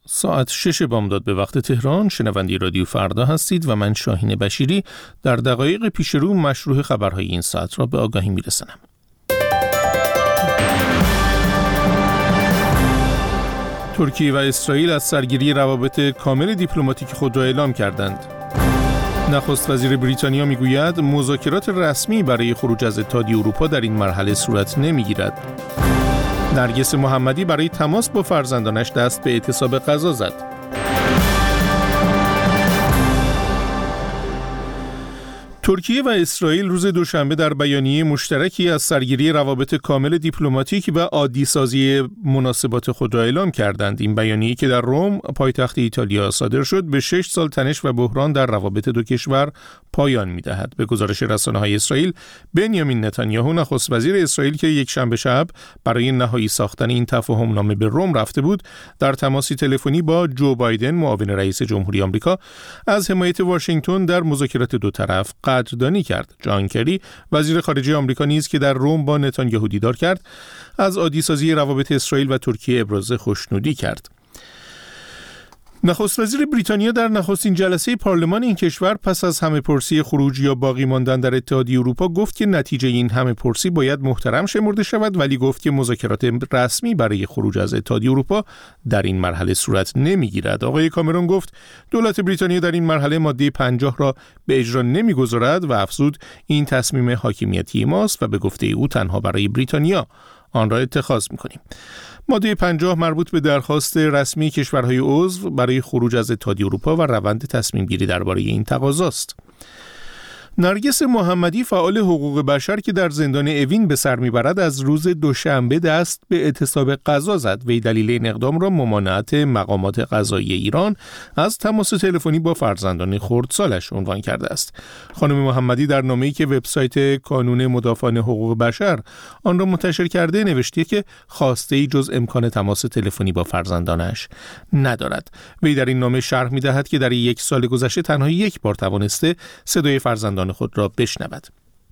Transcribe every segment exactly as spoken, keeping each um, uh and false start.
ساعت شش بامداد به وقت تهران. شنونده رادیو فردا هستید و من شاهین بشیری در دقایق پیش رو مشروع خبرهای این ساعت را به آگاهی میرسانم. ترکیه و اسرائیل از سرگیری روابط کامل دیپلماتیک خود را اعلام کردند. نخست وزیر بریتانیا میگوید مذاکرات رسمی برای خروج از اتحادیه اروپا در این مرحله صورت نمیگیرد. نرگس محمدی برای تماس با فرزندانش دست به اعتصاب غذا زد. ترکیه و اسرائیل روز دوشنبه در بیانیه مشترکی از سرگیری روابط کامل دیپلماتیک و عادی سازی مناسبات خود را اعلام کردند. این بیانیه که در روم پایتخت ایتالیا صادر شد به شش سال تنش و بحران در روابط دو کشور پایان می‌دهد. به گزارش رسانه‌های اسرائیل، بنیامین نتانیاهو نخست وزیر اسرائیل که یک شنبه شب برای نهایی ساختن این تفاهم نامه به روم رفته بود، در تماسی تلفنی با جو بایدن معاون رئیس جمهوری آمریکا از حمایت واشنگتن در مذاکرات دو طرف قدردانی کرد. جان کری وزیر خارجه آمریکا نیز که در روم با نتانیاهو دیدار کرد، از عادی سازی روابط اسرائیل و ترکیه ابراز خوشنودی کرد. نخست وزیر بریتانیا در نخستین جلسه پارلمان این کشور پس از همه‌پرسی خروج یا باقی ماندن در اتحادیه اروپا گفت که نتیجه این همه‌پرسی باید محترم شمرده شود، ولی گفت که مذاکرات رسمی برای خروج از اتحادیه اروپا در این مرحله صورت نمیگیرد. آقای کامرون گفت دولت بریتانیا در این مرحله ماده پنجاه را به اجرا نمیگذارد و افزود این تصمیم حاکمیتی ماست و به گفته او تنها برای بریتانیا آن را اتخاذ می‌کنیم. ماده پنجاه مربوط به درخواست رسمی کشورهای عضو برای خروج از اتحادیه اروپا و روند تصمیم گیری درباره این تقاضاست. نرگس محمدی فعال حقوق بشر که در زندان اوین به سر میبرد از روز دوشنبه دست به اعتصاب غذا زد. وی دلیل این اقدام را ممانعت مقامات قضایی ایران از تماس تلفنی با فرزندان خردسالش عنوان کرده است. خانم محمدی در نامه‌ای که وبسایت کانون مدافعان حقوق بشر آن را منتشر کرده نوشته که خواسته‌ای جز امکان تماس تلفنی با فرزندانش ندارد. وی در این نامه شرح می‌دهد که در یک سال گذشته تنها یک بار توانسته صدای فرزندان خود را بشنود.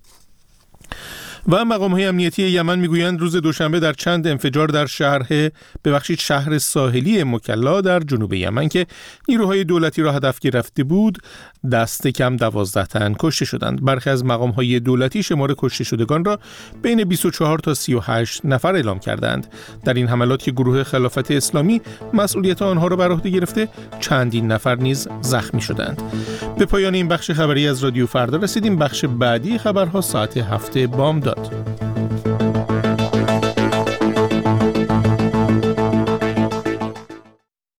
و مقام‌های امنیتی یمن میگویند روز دوشنبه در چند انفجار در شهر ببخشید شهر ساحلی مکلا در جنوب یمن که نیروهای دولتی را هدف گرفته بود، دست کم دوازده تن کشته شدند. برخی از مقام‌های دولتی شمار کشته شدگان را بین بیست و چهار تا سی و هشت نفر اعلام کردند. در این حملات که گروه خلافت اسلامی مسئولیت آنها را بر عهده گرفته، چندین نفر نیز زخمی شدند. به پایان این بخش خبری از رادیو فردا رسیدیم. بخش بعدی خبرها ساعت هفت بامداد.